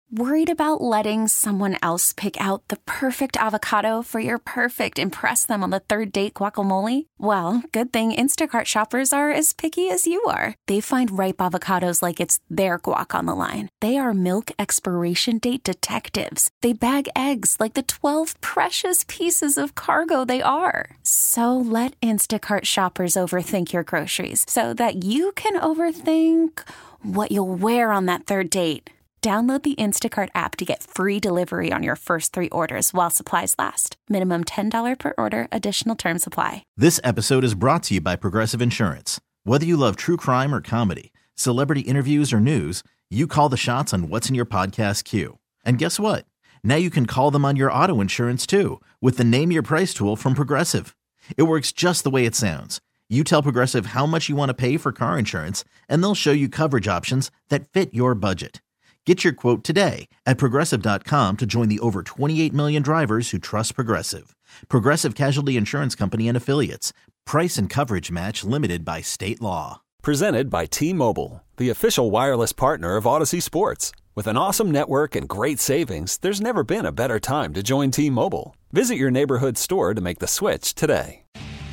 Worried about letting someone else pick out the perfect avocado for your perfect impress them on the third date guacamole? Well, good thing Instacart shoppers are as picky as you are. They find ripe avocados like it's their guac on the line. They are milk expiration date detectives. They bag eggs like the 12 precious pieces of cargo they are. So let Instacart shoppers overthink your groceries so that you can overthink what you'll wear on that third date. Download the Instacart app to get free delivery on your first 3 orders while supplies last. Minimum $10 per order. Additional terms apply. This episode is brought to you by Progressive Insurance. Whether you love true crime or comedy, celebrity interviews or news, you call the shots on what's in your podcast queue. And guess what? Now you can call them on your auto insurance too with the Name Your Price tool from Progressive. It works just the way it sounds. You tell Progressive how much you want to pay for car insurance, and they'll show you coverage options that fit your budget. Get your quote today at Progressive.com to join the over 28 million drivers who trust Progressive. Progressive Casualty Insurance Company and Affiliates. Price and coverage match limited by state law. Presented by T-Mobile, the official wireless partner of Odyssey Sports. With an awesome network and great savings, there's never been a better time to join T-Mobile. Visit your neighborhood store to make the switch today.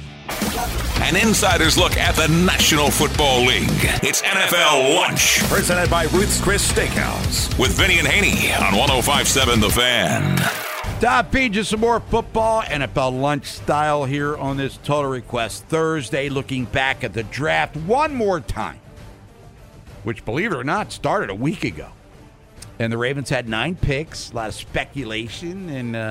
An insider's look at the National Football League. It's NFL Lunch. Presented by Ruth's Chris Steakhouse. With Vinny and Haney on 105.7 The Fan. Top B, just some more football, NFL Lunch style here on this Total Request Thursday, looking back at the draft one more time, which, believe it or not, started a week ago. And the Ravens had 9 picks, a lot of speculation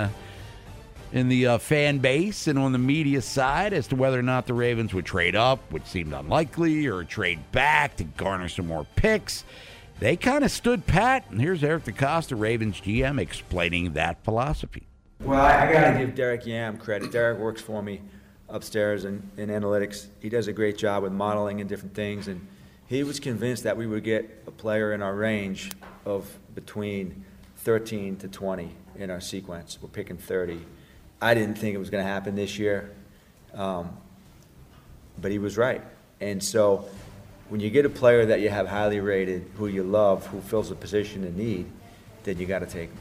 in the fan base and on the media side as to whether or not the Ravens would trade up, which seemed unlikely, or trade back to garner some more picks. They kind of stood pat, and here's Eric DeCosta, Ravens GM, explaining that philosophy. Well, I got to give Derek Yam credit. Derek works for me upstairs in analytics. He does a great job with modeling and different things, and he was convinced that we would get a player in our range of between 13 to 20 in our sequence. We're picking 30. I didn't think it was going to happen this year, but he was right. And so when you get a player that you have highly rated, who you love, who fills a position in need, then you got to take him.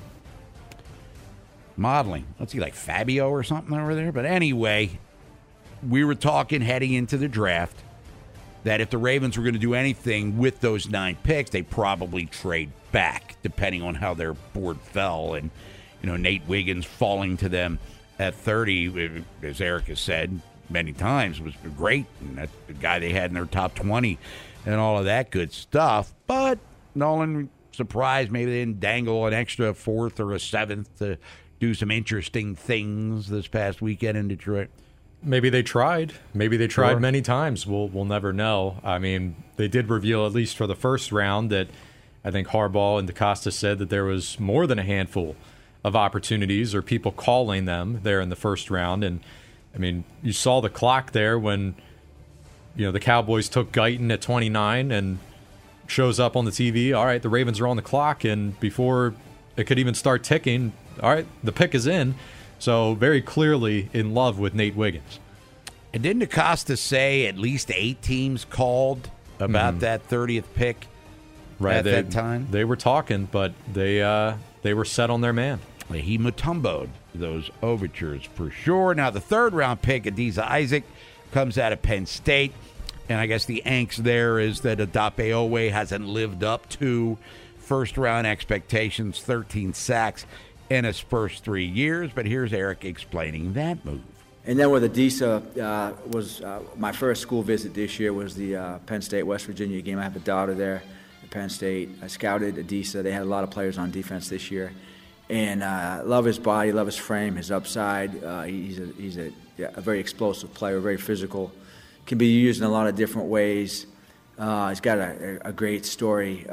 Modeling. Let's see, like Fabio or something over there. But anyway, we were talking heading into the draft that if the Ravens were going to do anything with those 9 picks, they probably trade back, depending on how their board fell. And, you know, Nate Wiggins falling to them at 30, as Eric has said many times, was great. And that's the guy they had in their top 20 and all of that good stuff. But Nolan surprised maybe they didn't dangle an extra 4th or a 7th to do some interesting things this past weekend in Detroit. Maybe they tried. Maybe they tried Sure. many times. We'll never know. I mean, they did reveal, at least for the first round, that I think Harbaugh and DeCosta said that there was more than a handful of opportunities or people calling them there in the first round. And, I mean, you saw the clock there when, you know, the Cowboys took Guyton at 29 and shows up on the TV. All right, the Ravens are on the clock. And before it could even start ticking, all right, the pick is in. So very clearly in love with Nate Wiggins. And didn't DeCosta say at least 8 teams called about that 30th pick at that time? They were talking, but they were set on their man. He Mutombo'd those overtures for sure. Now, the 3rd-round pick, Adisa Isaac, comes out of Penn State. And I guess the angst there is that Odape Owe hasn't lived up to first-round expectations, 13 sacks in his first 3 years. But here's Eric explaining that move. And then with Adisa, was my first school visit this year was the Penn State-West Virginia game. I have a daughter there at Penn State. I scouted Adisa. They had a lot of players on defense this year. And love his body, love his frame, his upside. He's a very explosive player, very physical. Can be used in a lot of different ways. He's got a great story.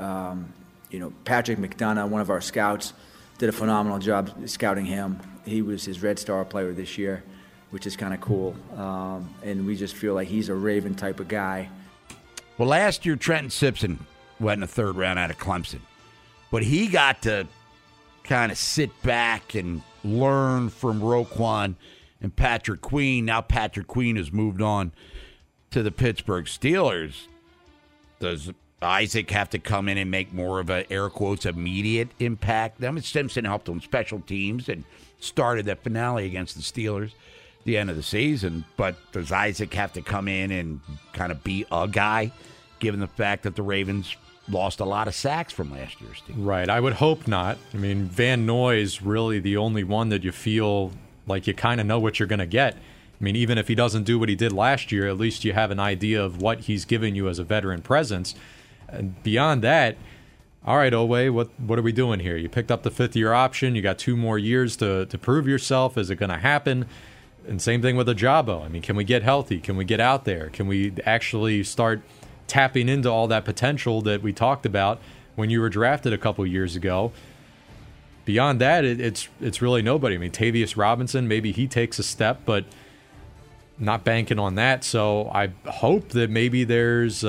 Patrick McDonough, one of our scouts, did a phenomenal job scouting him. He was his Red Star player this year, which is kind of cool. And we just feel like he's a Raven type of guy. Well, last year, Trenton Simpson went in the 3rd round out of Clemson. But he got to kind of sit back and learn from Roquan and Patrick Queen. Now Patrick Queen has moved on to the Pittsburgh Steelers. Does Isaac have to come in and make more of a, air quotes, immediate impact? I mean, Simpson helped on special teams and started the finale against the Steelers at the end of the season. But does Isaac have to come in and kind of be a guy, given the fact that the Ravens lost a lot of sacks from last year's team? Right. I would hope not. I mean, Van Noy's really the only one that you feel like you kind of know what you're going to get. I mean, even if he doesn't do what he did last year, at least you have an idea of what he's given you as a veteran presence. And beyond that, all right, Oweh, what are we doing here? You picked up the fifth-year option. You got 2 more years to prove yourself. Is it going to happen? And same thing with Ajabo. I mean, can we get healthy? Can we get out there? Can we actually start tapping into all that potential that we talked about when you were drafted a couple years ago? Beyond that, it's really nobody. I mean, Tavius Robinson, maybe he takes a step, but not banking on that. So I hope that maybe there's,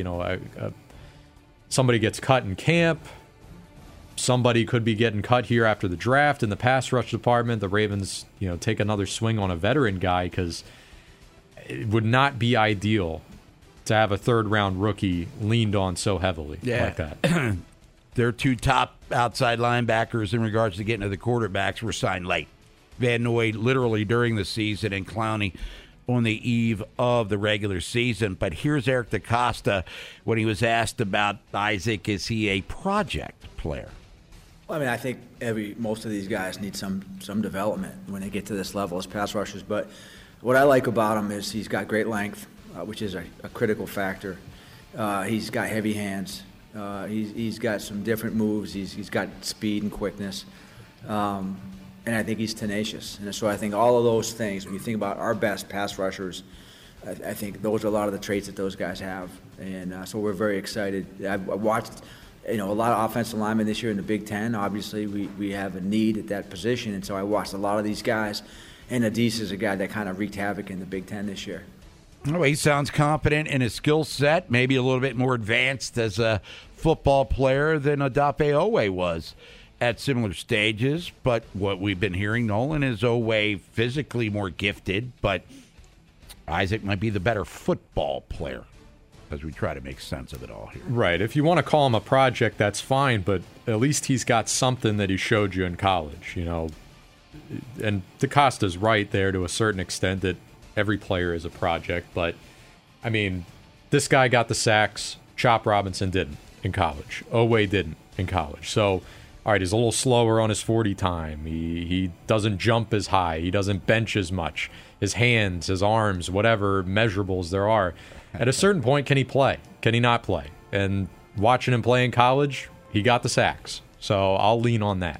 somebody gets cut in camp. Somebody could be getting cut here after the draft in the pass rush department. The Ravens, take another swing on a veteran guy, because it would not be ideal to have a third-round rookie leaned on so heavily like that. Their 2 top outside linebackers in regards to getting to the quarterbacks were signed late. Van Noy literally during the season and Clowney on the eve of the regular season. But here's Eric DeCosta when he was asked about Isaac. Is he a project player? Well, I mean, I think most of these guys need some development when they get to this level as pass rushers. But what I like about him is he's got great length, which is a critical factor. He's got heavy hands. He's got some different moves. He's got speed and quickness. And I think he's tenacious. And so I think all of those things, when you think about our best pass rushers, I think those are a lot of the traits that those guys have. And so we're very excited. I've watched a lot of offensive linemen this year in the Big Ten. Obviously, we have a need at that position. And so I watched a lot of these guys. And Adis is a guy that kind of wreaked havoc in the Big Ten this year. Oh, he sounds confident in his skill set, maybe a little bit more advanced as a football player than Odafe Oweh was at similar stages. But what we've been hearing, Nolan, is Oweh physically more gifted, but Isaac might be the better football player as we try to make sense of it all here. Right. If you want to call him a project, that's fine, but at least he's got something that he showed you in college, And DeCosta's right there to a certain extent that every player is a project, but, I mean, this guy got the sacks. Chop Robinson didn't in college. Oweh didn't in college. So, all right, he's a little slower on his 40 time. He doesn't jump as high. He doesn't bench as much. His hands, his arms, whatever measurables there are. At a certain point, can he play? Can he not play? And watching him play in college, he got the sacks. So I'll lean on that.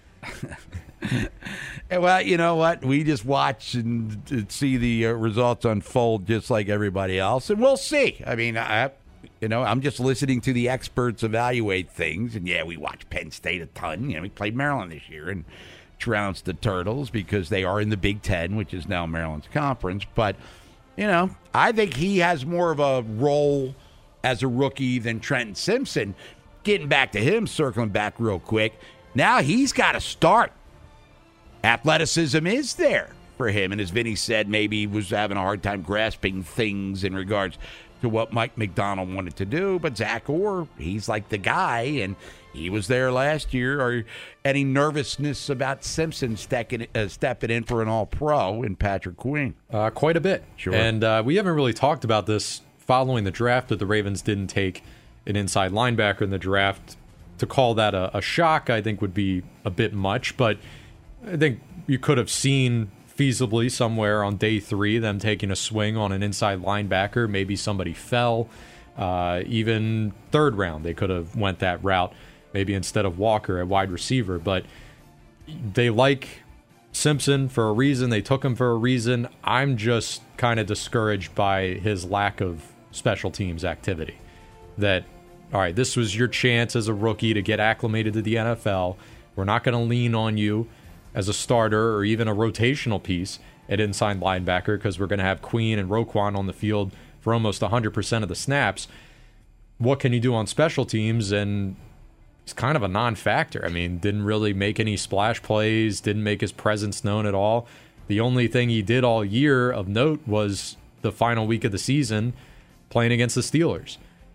Well, you know what? We just watch and see the results unfold just like everybody else, and we'll see. I mean, I'm just listening to the experts evaluate things, and yeah, we watch Penn State a ton. We played Maryland this year and trounced the Turtles because they are in the Big Ten, which is now Maryland's conference. But, I think he has more of a role as a rookie than Trenton Simpson. Getting back to him, circling back real quick, now he's got to start. Athleticism is there for him, and as Vinny said, maybe he was having a hard time grasping things in regards to what Mike McDonald wanted to do, but Zach Orr, he's like the guy, and he was there last year. Are any nervousness about Simpson stepping in for an All-Pro in Patrick Queen? Quite a bit. Sure. And we haven't really talked about this following the draft, that the Ravens didn't take an inside linebacker in the draft. To call that a shock, I think, would be a bit much, but I think you could have seen feasibly somewhere on day 3 them taking a swing on an inside linebacker. Maybe somebody fell. Even third round, they could have went that route, maybe instead of Walker at wide receiver. But they like Simpson for a reason. They took him for a reason. I'm just kind of discouraged by his lack of special teams activity. That, all right, this was your chance as a rookie to get acclimated to the NFL. We're not going to lean on you as a starter or even a rotational piece at inside linebacker because we're going to have Queen and Roquan on the field for almost 100% of the snaps. What can you do on special teams? And it's kind of a non-factor. I mean, didn't really make any splash plays, didn't make his presence known at all. The only thing he did all year of note was the final week of the season playing against the Steelers.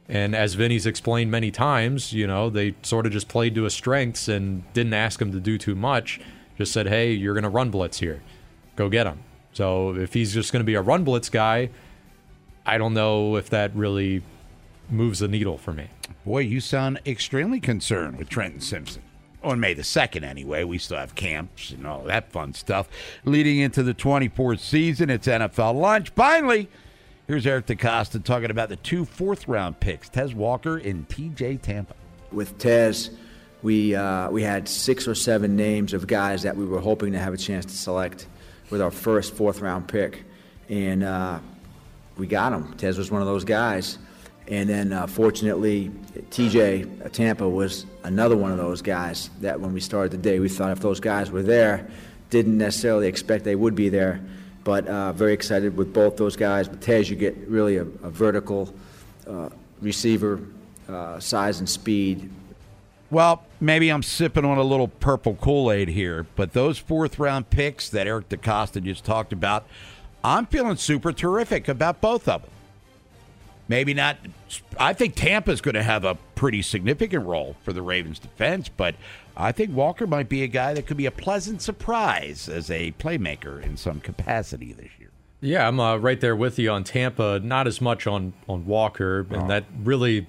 And as Vinny's explained many times, they sort of just played to his strengths and didn't ask him to do too much. Just said, hey, you're going to run blitz here. Go get him. So if he's just going to be a run blitz guy, I don't know if that really moves the needle for me. Boy, you sound extremely concerned with Trenton Simpson. On May the 2nd, anyway. We still have camps and all that fun stuff. Leading into the 24th season, it's NFL lunch. Finally, here's Eric DeCosta talking about the 2 fourth-round picks, Tez Walker and T.J. Tampa. With Tez, we had 6 or 7 names of guys that we were hoping to have a chance to select with our first fourth-round pick. And we got him. Tez was one of those guys. And then, fortunately, T.J. Tampa was another one of those guys that when we started the day, we thought if those guys were there, didn't necessarily expect they would be there. But very excited with both those guys. With Tez, you get really a vertical receiver, size and speed. Well, maybe I'm sipping on a little purple Kool-Aid here, but those fourth-round picks that Eric DeCosta just talked about, I'm feeling super terrific about both of them. Maybe not. I think Tampa's going to have a pretty significant role for the Ravens' defense, but I think Walker might be a guy that could be a pleasant surprise as a playmaker in some capacity this year. Yeah, I'm right there with you on Tampa. Not as much on Walker, and that really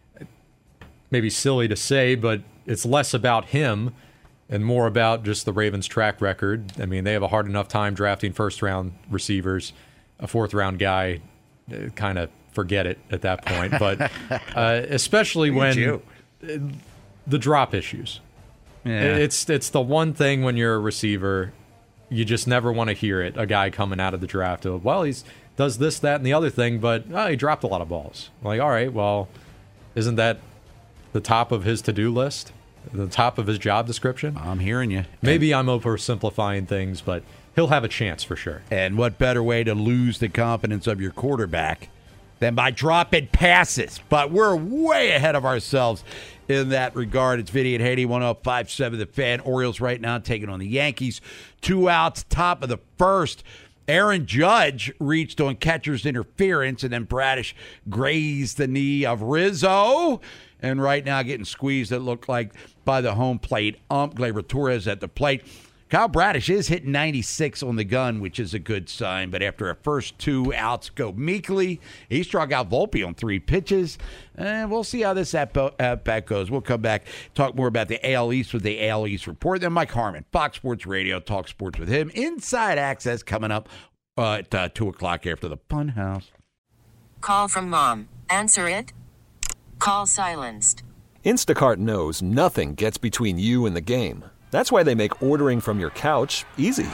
maybe silly to say, but it's less about him and more about just the Ravens' track record. I mean, they have a hard enough time drafting first-round receivers. A fourth-round guy, kind of forget it at that point. But especially when the drop issues. Yeah. It's the one thing when you're a receiver, you just never want to hear it, a guy coming out of the draft of, well, he does this, that, and the other thing, but he dropped a lot of balls. Like, all right, well, isn't that the top of his to-do list? The top of his job description? I'm hearing you. Maybe I'm oversimplifying things, but he'll have a chance for sure. And what better way to lose the confidence of your quarterback than by dropping passes? But we're way ahead of ourselves in that regard. It's Vinny and Haney, 105.7 The Fan. Orioles right now taking on the Yankees. 2 outs, top of the first. Aaron Judge reached on catcher's interference, and then Bradish grazed the knee of Rizzo. And right now getting squeezed, it looked like, by the home plate ump. Gleyber Torres at the plate. Kyle Bradish is hitting 96 on the gun, which is a good sign. But after a first 2 outs go meekly, he struck out Volpe on 3 pitches. And we'll see how this at-bat goes. We'll come back, talk more about the AL East with the AL East Report. Then Mike Harmon, Fox Sports Radio, talk sports with him. Inside Access coming up at 2 o'clock after the Fun House. Call from mom. Answer it. Call silenced. Instacart knows nothing gets between you and the game. That's why they make ordering from your couch easy.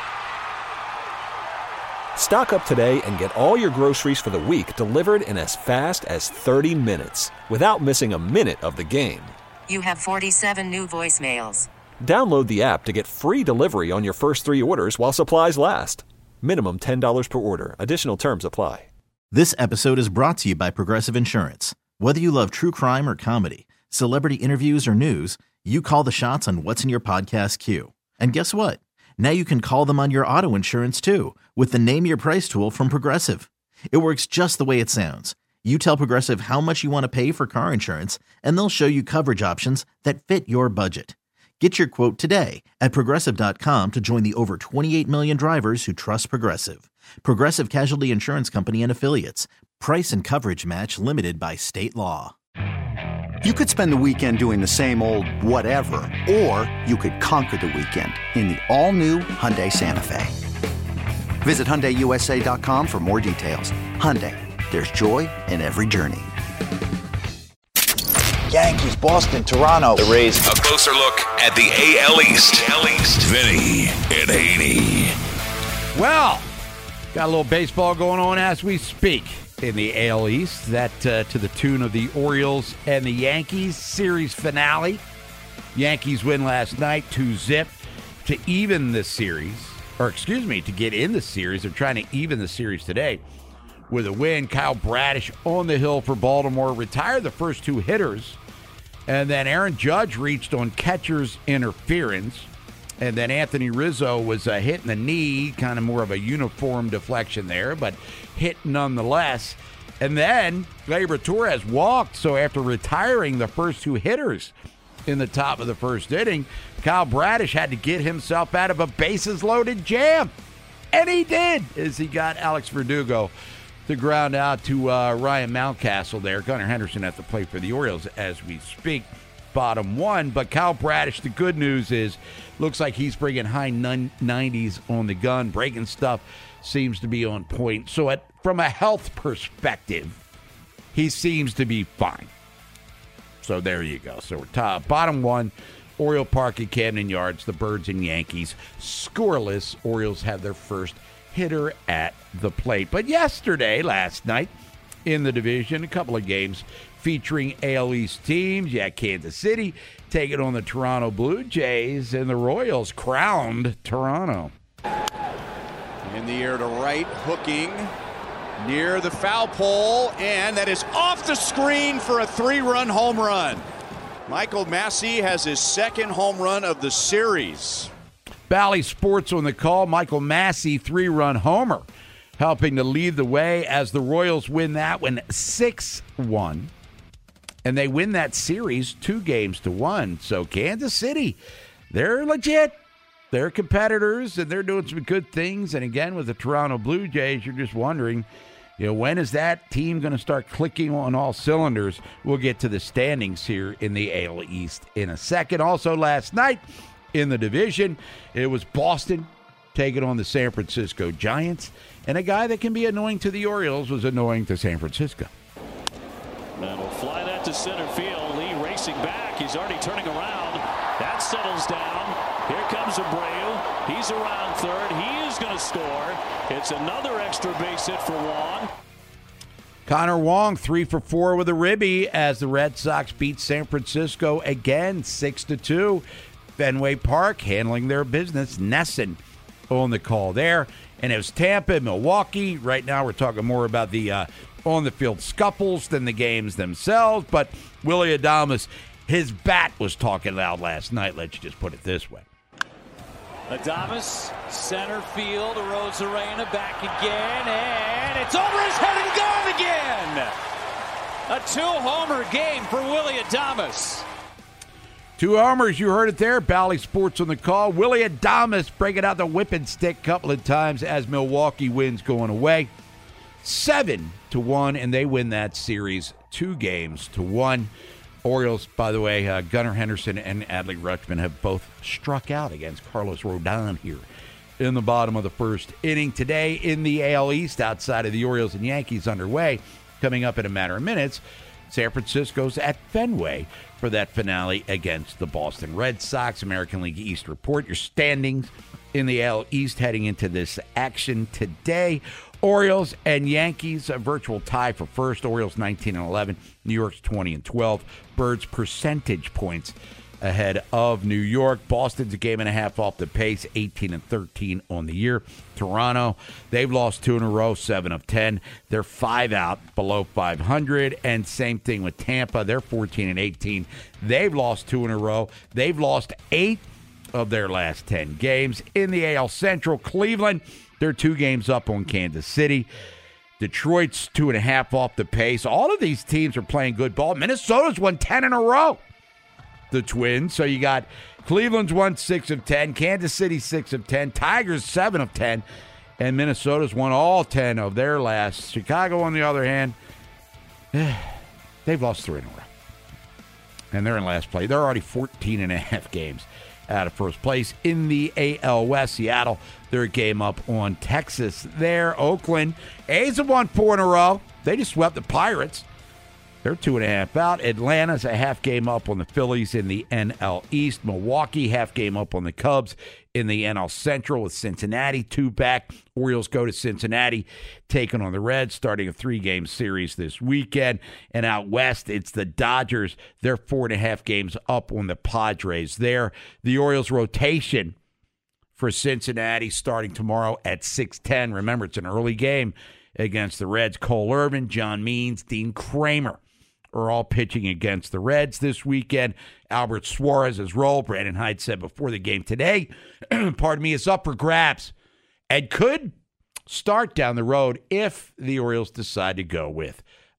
Stock up today and get all your groceries for the week delivered in as fast as 30 minutes without missing a minute of the game. You have 47 new voicemails. Download the app to get free delivery on your first 3 orders while supplies last. Minimum $10 per order. Additional terms apply. This episode is brought to you by Progressive Insurance. Whether you love true crime or comedy, celebrity interviews or news, you call the shots on what's in your podcast queue. And guess what? Now you can call them on your auto insurance too with the Name Your Price tool from Progressive. It works just the way it sounds. You tell Progressive how much you want to pay for car insurance, and they'll show you coverage options that fit your budget. Get your quote today at Progressive.com to join the over 28 million drivers who trust Progressive. Progressive Casualty Insurance Company and Affiliates. Price and coverage match limited by state law. You could spend the weekend doing the same old whatever, or you could conquer the weekend in the all-new Hyundai Santa Fe. Visit HyundaiUSA.com for more details. Hyundai, there's joy in every journey. Yankees, Boston, Toronto, the Rays. A closer look at the AL East. Vinny and Haney. Well, got a little baseball going on as we speak in the AL East. That to the tune of the Orioles and the Yankees series finale. Yankees win last night 2-0 to even the series. To get in the series. They're trying to even the series today with a win. Kyle Bradish on the hill for Baltimore. Retired the first 2 hitters. And then Aaron Judge reached on catcher's interference. And then Anthony Rizzo was hitting the knee, kind of more of a uniform deflection there, but hit nonetheless. And then Gleyber Torres walked, so after retiring the first 2 hitters in the top of the first inning, Kyle Bradish had to get himself out of a bases-loaded jam. And he did, as he got Alex Verdugo to ground out to Ryan Mountcastle there. Gunnar Henderson at the plate for the Orioles as we speak. Bottom 1. But Kyle Bradish, the good news is, looks like he's bringing high 90s on the gun. Breaking stuff seems to be on point. So from a health perspective, he seems to be fine. So there you go. So we're top. Bottom 1, Oriole Park at Camden Yards, the Birds and Yankees. Scoreless. Orioles have their first hitter at the plate. But last night, in the division, a couple of games featuring AL East teams. Kansas City taking on the Toronto Blue Jays, and the Royals crowned Toronto. In the air to right, hooking near the foul pole, and that is off the screen for a 3-run home run. Michael Massey has his second home run of the series. Bally Sports on the call. Michael Massey, 3-run homer, helping to lead the way as the Royals win that one 6-1. And they win that series 2-1. So Kansas City, they're legit. They're competitors, and they're doing some good things. And again, with the Toronto Blue Jays, you're just wondering, when is that team going to start clicking on all cylinders? We'll get to the standings here in the AL East in a second. Also last night in the division, it was Boston taking on the San Francisco Giants. And a guy that can be annoying to the Orioles was annoying to San Francisco. That'll fly that to center field. Lee racing back. He's already turning around. That settles down. Here comes Abreu. He's around third. He is going to score. It's another extra base hit for Wong. Connor Wong, 3 for 4 with a ribby as the Red Sox beat San Francisco again, 6-2. Fenway Park handling their business. Nesson on the call there. And it was Tampa and Milwaukee. Right now we're talking more about the on-the-field scuffles than the games themselves. But Willy Adames, his bat was talking loud last night. Let's just put it this way. Adames, center field, Arozarena back again, and it's over his head and gone again! A 2-homer game for Willy Adames. 2 homers, you heard it there. Bally Sports on the call. Willy Adames breaking out the whipping stick a couple of times as Milwaukee wins going away. 7-1, and they win that series 2-1. Orioles, by the way, Gunnar Henderson and Adley Rutschman have both struck out against Carlos Rodon here in the bottom of the first inning. Today in the AL East, outside of the Orioles and Yankees underway, coming up in a matter of minutes, San Francisco's at Fenway for that finale against the Boston Red Sox. American League East report, your standings in the AL East heading into this action today. Orioles and Yankees, a virtual tie for first. Orioles 19-11, New York's 20-12. Birds percentage points ahead of New York. Boston's a 1.5 off the pace, 18-13 on the year. Toronto, they've lost 2 in a row, 7 of 10. They're 5 out below 500. And same thing with Tampa. They're 14-18. They've lost 2 in a row. They've lost 8 of their last 10 games. In the AL Central, Cleveland, they're 2 games up on Kansas City. Detroit's 2.5 off the pace. All of these teams are playing good ball. Minnesota's won 10 in a row. The Twins. So you got Cleveland's won 6 of 10. Kansas City 6 of 10. Tigers 7 of 10. And Minnesota's won all 10 of their last. Chicago, on the other hand, they've lost 3 in a row. And they're in last place. They're already 14.5 games out of first place. In the AL West, Seattle, they're a game up on Texas there. Oakland, A's have won 4 in a row. They just swept the Pirates. They're 2.5 out. Atlanta's a half game up on the Phillies in the NL East. Milwaukee, half game up on the Cubs in the NL Central with Cincinnati 2 back. Orioles go to Cincinnati, taking on the Reds, starting a 3-game series this weekend. And out west, it's the Dodgers. They're 4.5 games up on the Padres there. The Orioles rotation for Cincinnati starting tomorrow at 6:10. Remember, it's an early game against the Reds. Cole Irvin, John Means, Dean Kramer are all pitching against the Reds this weekend. Albert Suarez's role, Brandon Hyde said before the game today, is up for grabs and could start down the road if the Orioles decide to go with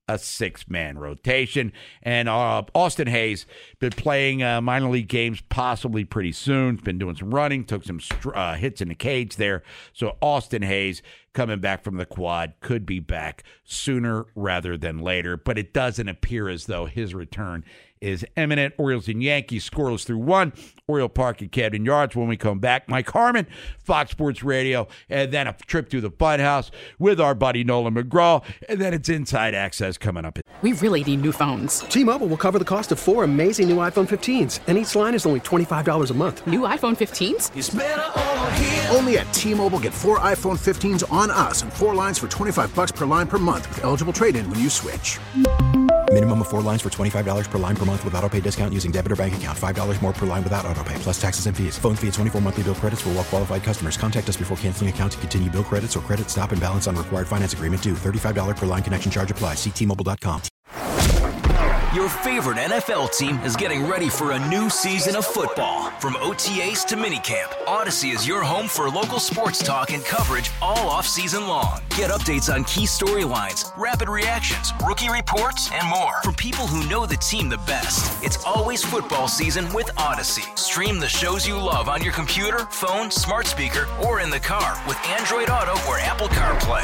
a 6-man rotation. And Austin Hayes been playing minor league games possibly pretty soon. Been doing some running, took some hits in the cage there. So Austin Hayes, coming back from the quad, could be back sooner rather than later. But it doesn't appear as though his return is imminent. Orioles and Yankees scoreless through 1. Oriole Park at Camden Yards. When we come back, Mike Harmon, Fox Sports Radio, and then a trip to the Funhouse with our buddy Nolan McGraw, and then it's Inside Access coming up. We really need new phones. T-Mobile will cover the cost of 4 amazing new iPhone 15s, and each line is only $25 a month. New iPhone 15s? It's better over here. Only at T-Mobile, get 4 iPhone 15s on us and 4 lines for $25 per line per month with eligible trade-in when you switch. Minimum of 4 lines for $25 per line per month with autopay discount using debit or bank account. $5 more per line without autopay, plus taxes and fees. Phone fee at 24 monthly bill credits for well-qualified customers. Contact us before canceling account to continue bill credits or credit stop and balance on required finance agreement due. $35 per line connection charge applies. See T-Mobile.com. Your favorite NFL team is getting ready for a new season of football. From OTAs to minicamp, Odyssey is your home for local sports talk and coverage all off-season long. Get updates on key storylines, rapid reactions, rookie reports, and more. From people who know the team the best, it's always football season with Odyssey. Stream the shows you love on your computer, phone, smart speaker, or in the car with Android Auto or Apple CarPlay.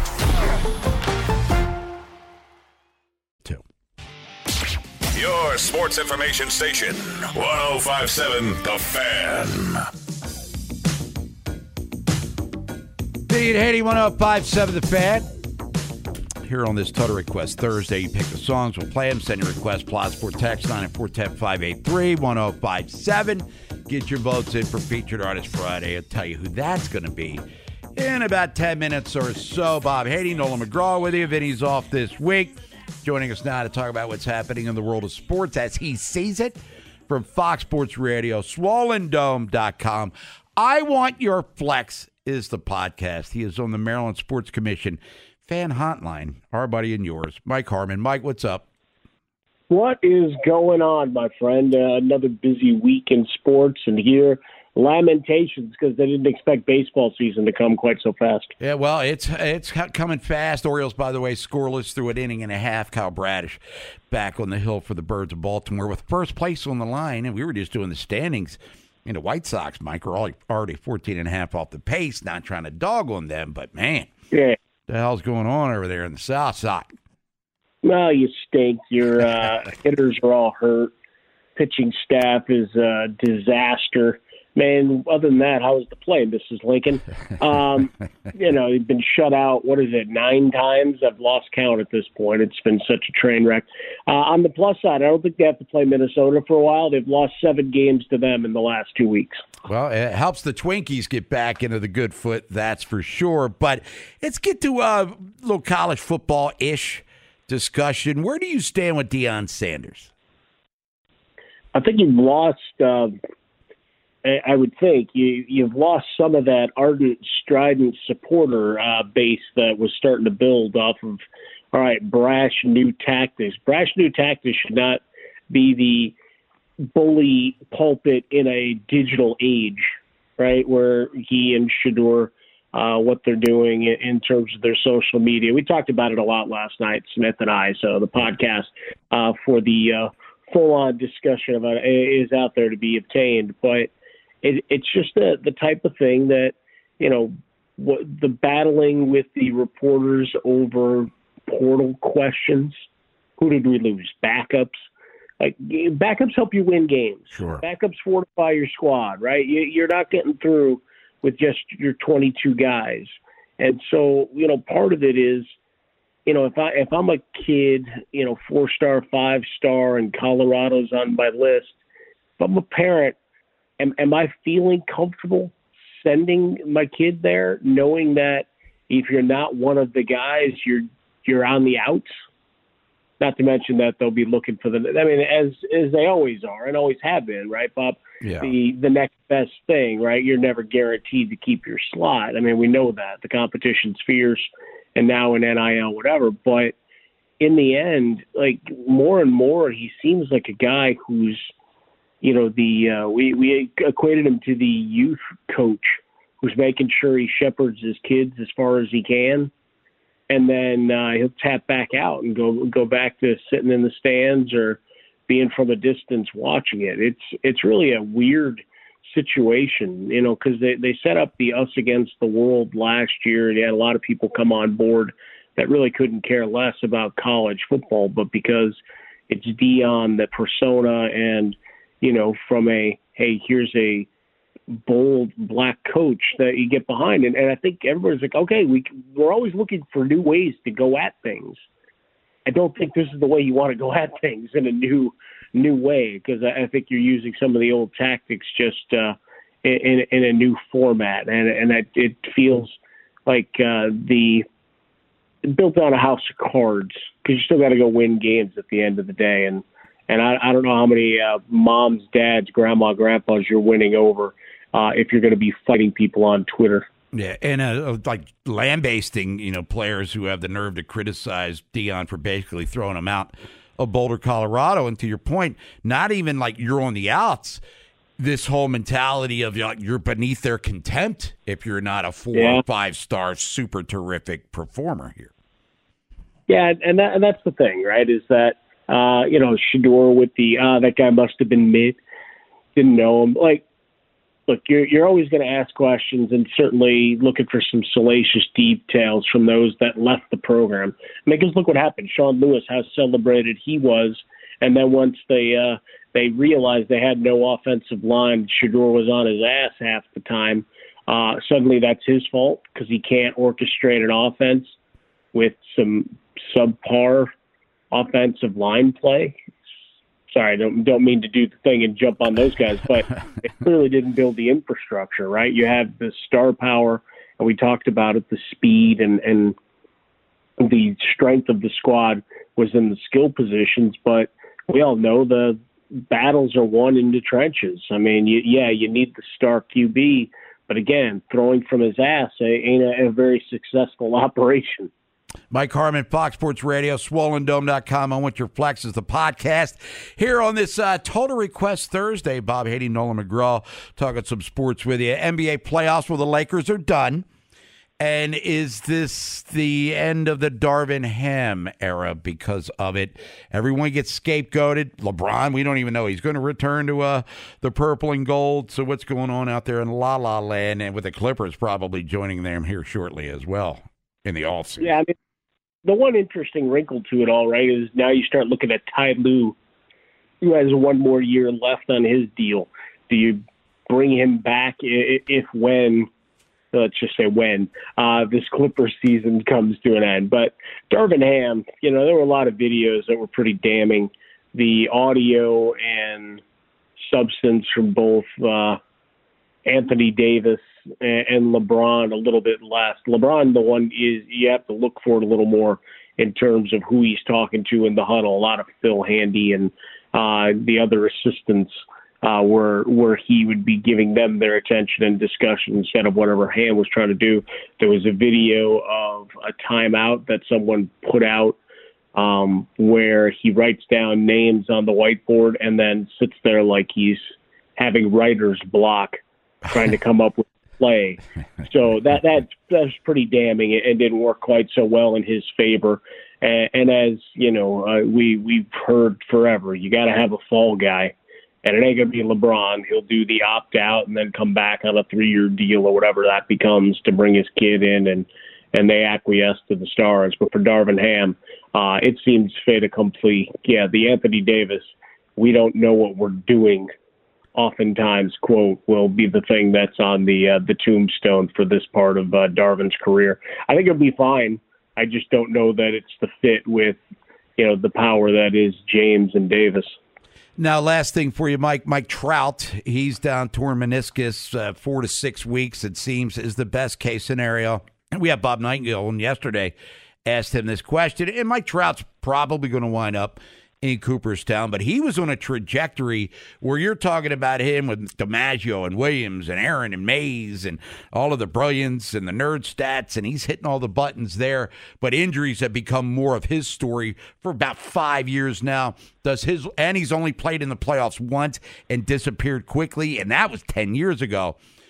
Your sports information station, 105.7 The Fan. Pete Haney, 105.7 The Fan. Here on this Total Request Thursday, you pick the songs, we'll play them. Send your request, Plaza Sport text line at 410-583-1057. Get your votes in for Featured Artist Friday. I'll tell you who that's going to be in about 10 minutes or so. Bob Haney, Nolan McGraw with you. Vinny's off this week. Joining us now to talk about what's happening in the world of sports as he sees it from Fox Sports Radio, SwollenDome.com. I Want Your Flex is the podcast. He is on the Maryland Sports Commission fan hotline, our buddy and yours, Mike Harmon. Mike, what's up? What is going on, my friend? Another busy week in sports, and here lamentations because they didn't expect baseball season to come quite so fast. Yeah, well, it's coming fast. Orioles, by the way, scoreless through an inning and a half. Kyle Bradish back on the hill for the Birds of Baltimore with first place on the line, and we were just doing the standings. And the White Sox, Mike, are already 14.5 off the pace, not trying to dog on them, but, man, yeah, the hell's going on over there in the South Side? Well, you stink. Your hitters are all hurt. Pitching staff is a disaster. Man, other than that, how was the play, Mrs. Lincoln? You've been shut out, 9 times? I've lost count at this point. It's been such a train wreck. On the plus side, I don't think they have to play Minnesota for a while. They've lost 7 games to them in the last 2 weeks. Well, it helps the Twinkies get back into the good foot, that's for sure. But let's get to a little college football-ish discussion. Where do you stand with Deion Sanders? I think you've lost I would think you've lost some of that ardent, strident supporter base that was starting to build off of, all right, brash new tactics. Brash new tactics should not be the bully pulpit in a digital age, right, where he and Shador, what they're doing in terms of their social media. We talked about it a lot last night, Smith and I, so the podcast for the full-on discussion about it is out there to be obtained, but it's just the type of thing that, the battling with the reporters over portal questions. Who did we lose? Backups. Like, backups help you win games. Sure. Backups fortify your squad, right? You're not getting through with just your 22 guys. And so, part of it is, if I'm a kid, 4-star, 5-star, and Colorado's on my list, if I'm a parent, am I feeling comfortable sending my kid there, knowing that if you're not one of the guys, you're on the outs? Not to mention that they'll be looking for as they always are and always have been, right, Bob? Yeah. The next best thing, right? You're never guaranteed to keep your slot. We know that. The competition's fierce, and now in NIL, whatever. But in the end, like, more and more, he seems like a guy who's, we equated him to the youth coach who's making sure he shepherds his kids as far as he can. and then he'll tap back out and go back to sitting in the stands or being from a distance watching it. It's really a weird situation, because they set up the us against the world last year, and you had a lot of people come on board that really couldn't care less about college football, but because it's Deion, the persona, and from a hey, here's a bold black coach that you get behind, and I think everybody's like, okay, we're always looking for new ways to go at things. I don't think this is the way you want to go at things in a new way, because I think you're using some of the old tactics just in a new format, and it feels like the built on a house of cards, because you still got to go win games at the end of the day, and I don't know how many moms, dads, grandma, grandpas you're winning over if you're going to be fighting people on Twitter. Yeah, and like lambasting, players who have the nerve to criticize Deion for basically throwing them out of Boulder, Colorado. And to your point, not even like you're on the outs. This whole mentality of you're beneath their contempt if you're not a 4 or 5 star super terrific performer here. Yeah, and that's the thing, right? Is that Shedeur with the that guy must have been mid, didn't know him. Like, look, you're always going to ask questions, and certainly looking for some salacious details from those that left the program. I mean, because look what happened. Sean Lewis, how celebrated he was, and then once they realized they had no offensive line, Shedeur was on his ass half the time. Suddenly that's his fault because he can't orchestrate an offense with some subpar offensive line play. Sorry, don't mean to do the thing and jump on those guys, but it clearly didn't build the infrastructure, right? You have the star power, and we talked about it, the speed and the strength of the squad was in the skill positions, but we all know the battles are won in the trenches. I mean, you need the star QB, but again, throwing from his ass ain't a very successful operation. Mike Harmon, Fox Sports Radio, SwollenDome.com. On With Your Flex is the podcast. Here on this Total Request Thursday, Bob Haydn, Nolan McGraw, talking some sports with you. NBA playoffs, well, the Lakers are done. And is this the end of the Darvin Ham era because of it? Everyone gets scapegoated. LeBron, we don't even know. He's going to return to the purple and gold. So what's going on out there in La La Land? And with the Clippers probably joining them here shortly as well in the offseason. Yeah, I mean, the one interesting wrinkle to it all, right, is now you start looking at Ty Lue, who has one more year left on his deal. Do you bring him back let's just say when this Clippers season comes to an end? But Darvin Ham, there were a lot of videos that were pretty damning. The audio and substance from both Anthony Davis and LeBron a little bit less. LeBron, the one is you have to look for it a little more in terms of who he's talking to in the huddle. A lot of Phil Handy and the other assistants where he would be giving them their attention and discussion instead of whatever Ham was trying to do. There was a video of a timeout that someone put out where he writes down names on the whiteboard and then sits there like he's having writer's block trying to come up with a play. So that's pretty damning and didn't work quite so well in his favor. And as we've heard forever, you got to have a fall guy. And it ain't going to be LeBron. He'll do the opt-out and then come back on a 3-year deal or whatever that becomes to bring his kid in, and they acquiesce to the stars. But for Darvin Ham, it seems fait accompli. Yeah, the Anthony Davis, we don't know what we're doing, oftentimes, quote, will be the thing that's on the tombstone for this part of Darvin's career. I think it'll be fine. I just don't know that it's the fit with, the power that is James and Davis. Now, last thing for you, Mike. Mike Trout, he's down torn meniscus 4 to 6 weeks, it seems, is the best case scenario. And we have Bob Nightingale on yesterday, asked him this question. And Mike Trout's probably going to wind up in Cooperstown, but he was on a trajectory where you're talking about him with DiMaggio and Williams and Aaron and Mays and all of the brilliance and the nerd stats, and he's hitting all the buttons there. But injuries have become more of his story for about 5 years now. And he's only played in the playoffs once and disappeared quickly, and that was 10 years ago.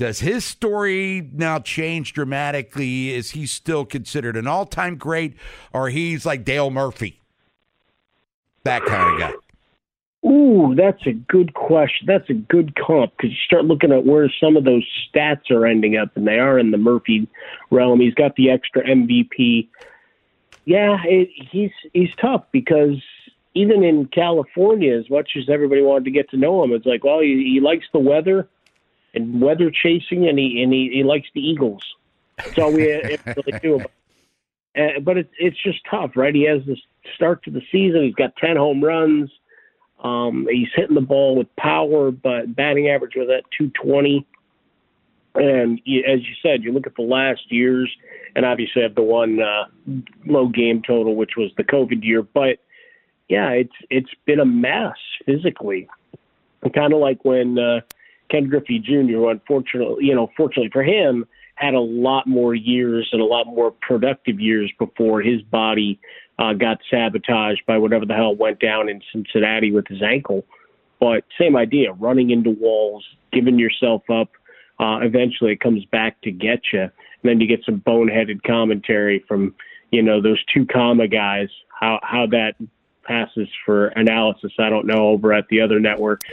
Does his story now change dramatically? Is he still considered an all-time great, or he's like Dale Murphy? That kind of guy. Ooh, that's a good question. That's a good comp, because you start looking at where some of those stats are ending up, and they are in the Murphy realm. He's got the extra MVP. Yeah, he's tough, because even in California, as much as everybody wanted to get to know him, it's like, well, he likes the weather and weather chasing, and he likes the Eagles. That's all we really do. But it's just tough, right? He has this start to the season. He's got 10 home runs. He's hitting the ball with power, but batting average was at 220. And as you said, you look at the last years, and obviously have the one low game total, which was the COVID year. But yeah, it's been a mess physically. Kind of like when Ken Griffey Jr., fortunately for him, had a lot more years and a lot more productive years before his body got sabotaged by whatever the hell went down in Cincinnati with his ankle. But same idea, running into walls, giving yourself up. Eventually it comes back to get you. And then you get some boneheaded commentary from, those two comma guys, how that passes for analysis, I don't know, over at the other network,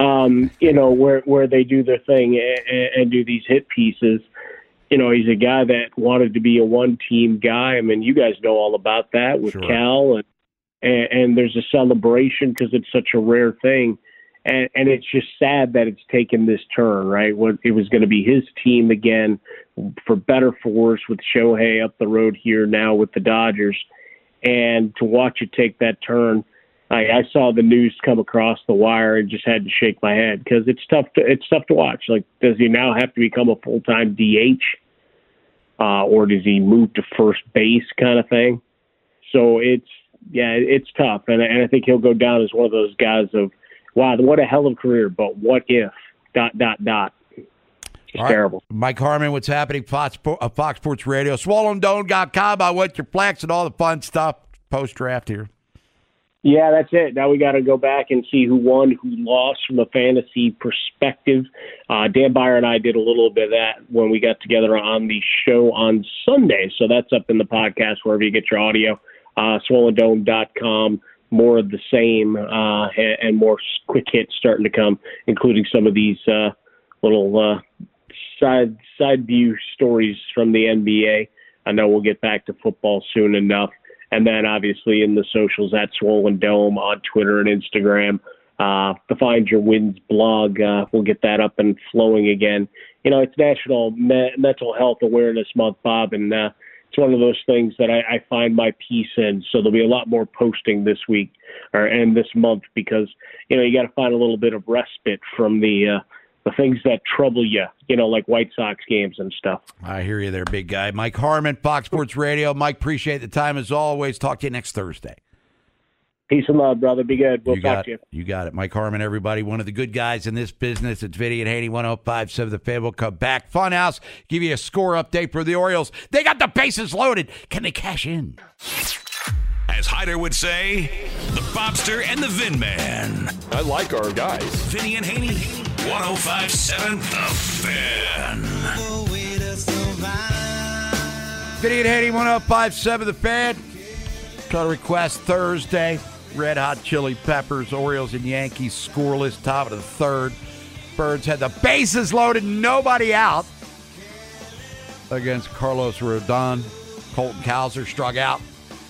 where they do their thing and do these hit pieces. He's a guy that wanted to be a one-team guy. I mean, you guys know all about that with Sure. Cal, and there's a celebration because it's such a rare thing. And it's just sad that it's taken this turn, right? It was going to be his team again, for better for worse, with Shohei up the road here now with the Dodgers. And to watch it take that turn, I saw the news come across the wire and just had to shake my head, because it's tough to watch. Like, does he now have to become a full-time DH, or does he move to first base, kind of thing? So it's tough, and I think he'll go down as one of those guys of, wow, what a hell of a career, but what if, ... It's terrible. Mike Harmon, what's happening? Fox Sports Radio, SwollenDome.com. I want your plaques and all the fun stuff post-draft here. Yeah, that's it. Now we got to go back and see who won, who lost from a fantasy perspective. Dan Byer and I did a little bit of that when we got together on the show on Sunday. So that's up in the podcast wherever you get your audio. SwollenDome.com. More of the same and more quick hits starting to come, including some of these little side view stories from the NBA. I know we'll get back to football soon enough. And then obviously in the socials at Swollen Dome on Twitter and Instagram. The Find Your Wins blog, we'll get that up and flowing again. It's National Mental Health Awareness Month, Bob, and it's one of those things that I find my peace in. So there'll be a lot more posting this week and this month, because, you got to find a little bit of respite from the things that trouble you, like White Sox games and stuff. I hear you there, big guy. Mike Harmon, Fox Sports Radio. Mike, appreciate the time as always. Talk to you next Thursday. Peace and love, brother. Be good. We'll talk to you. You got it. Mike Harmon, everybody. One of the good guys in this business. It's Vinny and Haney, 105.7 The Fan. We'll come back. Funhouse, give you a score update for the Orioles. They got the bases loaded. Can they cash in? As Hyder would say, the Bobster and the Vin Man. I like our guys. Vinny and Haney, 105.7 The Fan. Vinny and Haney, 105.7 The Fan. Got a request Thursday. Red Hot Chili Peppers, Orioles and Yankees scoreless, top of the third. Birds had the bases loaded, nobody out against Carlos Rodon. Colton Cowser struck out.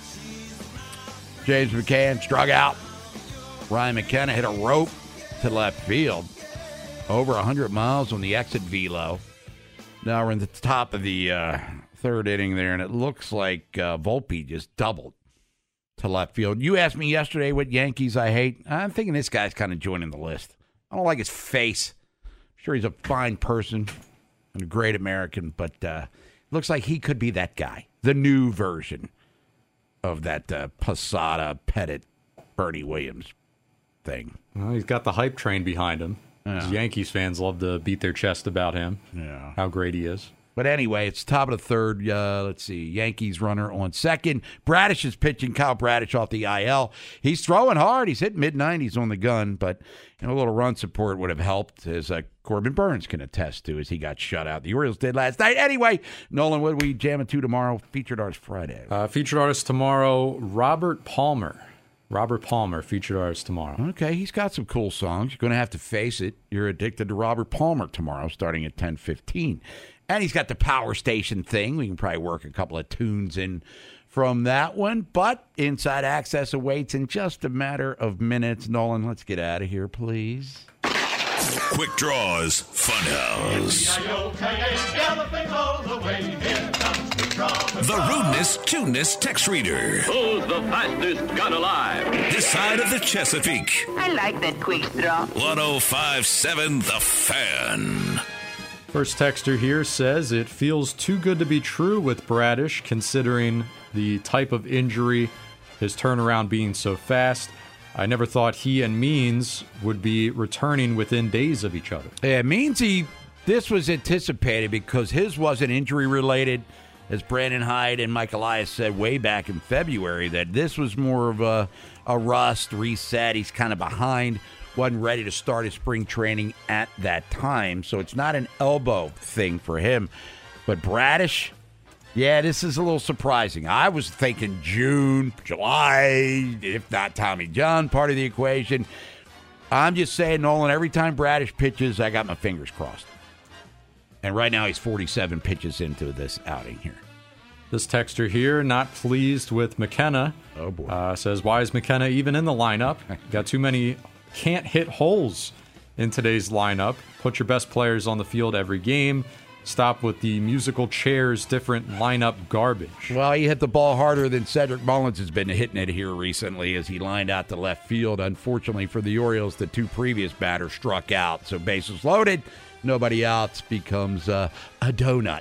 James McCann struck out. Ryan McKenna hit a rope to left field. Over 100 miles on the exit velo. Now we're in the top of the third inning there, and it looks like Volpe just doubled to left field. You asked me yesterday what Yankees I hate. I'm thinking this guy's kind of joining the list. I don't like his face. I'm sure he's a fine person and a great American, but looks like he could be that guy, the new version of that Posada, Pettit, Bernie Williams thing. Well, he's got the hype train behind him. Yeah. Yankees fans love to beat their chest about him. Yeah, how great he is. But anyway, it's top of the third. Let's see. Yankees runner on second. Bradish is pitching. Kyle Bradish off the IL. He's throwing hard. He's hitting mid-90s on the gun, but a little run support would have helped, as Corbin Burns can attest to, as he got shut out. The Orioles did last night. Anyway, Nolan, what are we jamming to tomorrow? Featured artist Friday. Featured artist tomorrow, Robert Palmer. Robert Palmer, featured artist tomorrow. Okay, he's got some cool songs. You're going to have to face it. You're addicted to Robert Palmer tomorrow, starting at 10:15. And he's got the Power Station thing. We can probably work a couple of tunes in from that one. But Inside Access awaits in just a matter of minutes. Nolan, let's get out of here, please. Quick Draws Funhouse. The Rudeness Tuneness Text Reader. Who's the fastest gun alive? This side of the Chesapeake. I like that quick draw. 105.7 The Fan. First texter here says, it feels too good to be true with Bradish, considering the type of injury, his turnaround being so fast. I never thought he and Means would be returning within days of each other. Yeah, Meansy, this was anticipated because his wasn't injury-related, as Brandon Hyde and Mike Elias said way back in February, that this was more of a rust, reset. He's kind of behind. Wasn't ready to start his spring training at that time, so it's not an elbow thing for him. But Bradish, yeah, this is a little surprising. I was thinking June, July, if not Tommy John, part of the equation. I'm just saying, Nolan, every time Bradish pitches, I got my fingers crossed. And right now he's 47 pitches into this outing here. This texter here, not pleased with McKenna. Oh, boy. Says, why is McKenna even in the lineup? Got too many can't hit holes in today's lineup. Put your best players on the field every game. Stop with the musical chairs, different lineup garbage. Well, he hit the ball harder than Cedric Mullins has been hitting it here recently as he lined out to left field. Unfortunately for the Orioles, the two previous batters struck out. So bases loaded, nobody else, becomes a donut.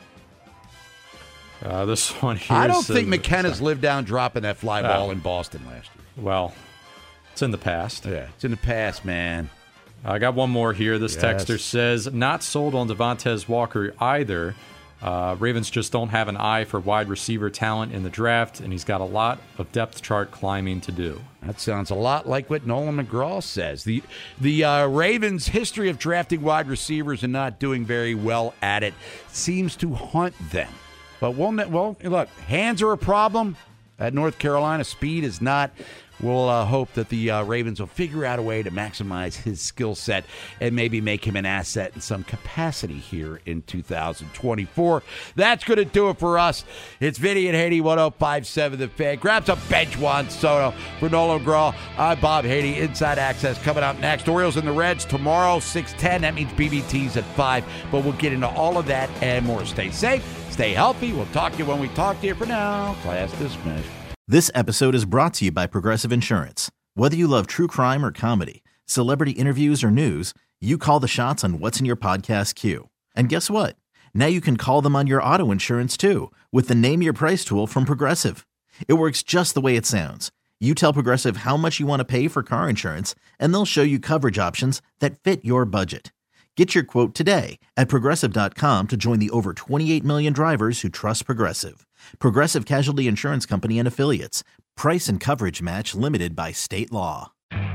This one here I don't think McKenna's lived down dropping that fly ball in Boston last year. Well, it's in the past. Yeah, it's in the past, man. I got one more here. This texter says, not sold on Devontae Walker either. Ravens just don't have an eye for wide receiver talent in the draft, and he's got a lot of depth chart climbing to do. That sounds a lot like what Nolan McGraw says. The Ravens' history of drafting wide receivers and not doing very well at it seems to haunt them. But, well, look, hands are a problem at North Carolina. Speed is not. We'll hope that the Ravens will figure out a way to maximize his skill set and maybe make him an asset in some capacity here in 2024. That's going to do it for us. It's Vinny and Haiti, 105.7 The Fan. Grab some bench Juan Soto for Nolan McGraw. I'm Bob Haiti. Inside Access coming up next. Orioles and the Reds tomorrow, 6:10. That means BBT's at 5. But we'll get into all of that and more. Stay safe. Stay healthy. We'll talk to you when we talk to you. For now, class dismissed. This episode is brought to you by Progressive Insurance. Whether you love true crime or comedy, celebrity interviews or news, you call the shots on what's in your podcast queue. And guess what? Now you can call them on your auto insurance too with the Name Your Price tool from Progressive. It works just the way it sounds. You tell Progressive how much you want to pay for car insurance, and they'll show you coverage options that fit your budget. Get your quote today at Progressive.com to join the over 28 million drivers who trust Progressive. Progressive Casualty Insurance Company and Affiliates. Price and coverage match limited by state law.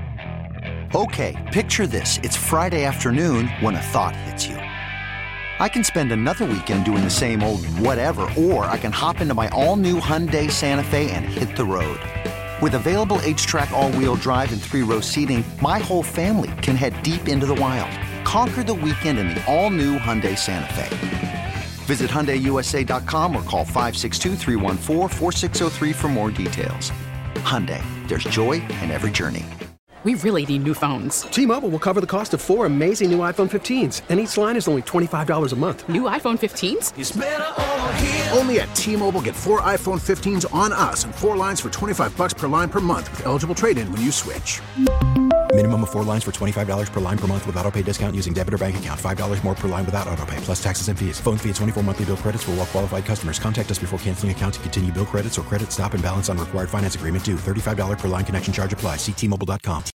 Okay, picture this. It's Friday afternoon when a thought hits you. I can spend another weekend doing the same old whatever, or I can hop into my all-new Hyundai Santa Fe and hit the road. With available H-Track all-wheel drive and 3-row seating, my whole family can head deep into the wild. Conquer the weekend in the all-new Hyundai Santa Fe. Visit HyundaiUSA.com or call 562-314-4603 for more details. Hyundai, there's joy in every journey. We really need new phones. T-Mobile will cover the cost of 4 amazing new iPhone 15s, and each line is only $25 a month. New iPhone 15s? It's better over here. Only at T-Mobile, get 4 iPhone 15s on us and 4 lines for $25 per line per month with eligible trade-in when you switch. Minimum of 4 lines for $25 per line per month with autopay discount using debit or bank account. $5 more per line without autopay, plus taxes and fees. Phone fee at 24 monthly bill credits for well-qualified customers. Contact us before canceling account to continue bill credits or credit stop and balance on required finance agreement due. $35 per line connection charge applies. See T-Mobile.com.